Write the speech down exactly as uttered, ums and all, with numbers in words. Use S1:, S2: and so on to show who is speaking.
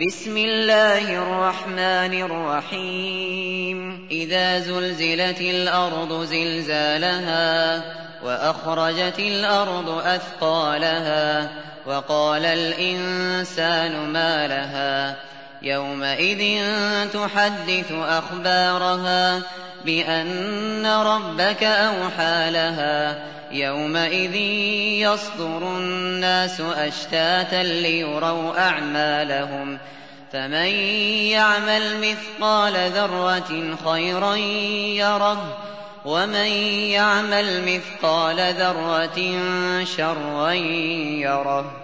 S1: بسم الله الرحمن الرحيم إذا زلزلت الأرض زلزالها وأخرجت الأرض أثقالها وقال الإنسان ما لها يومئذ تحدث أخبارها بأن ربك أوحى لها يومئذ يصدر الناس أشتاتا ليروا أعمالهم فمن يعمل مثقال ذرة خيرا يره ومن يعمل مثقال ذرة شرا يره.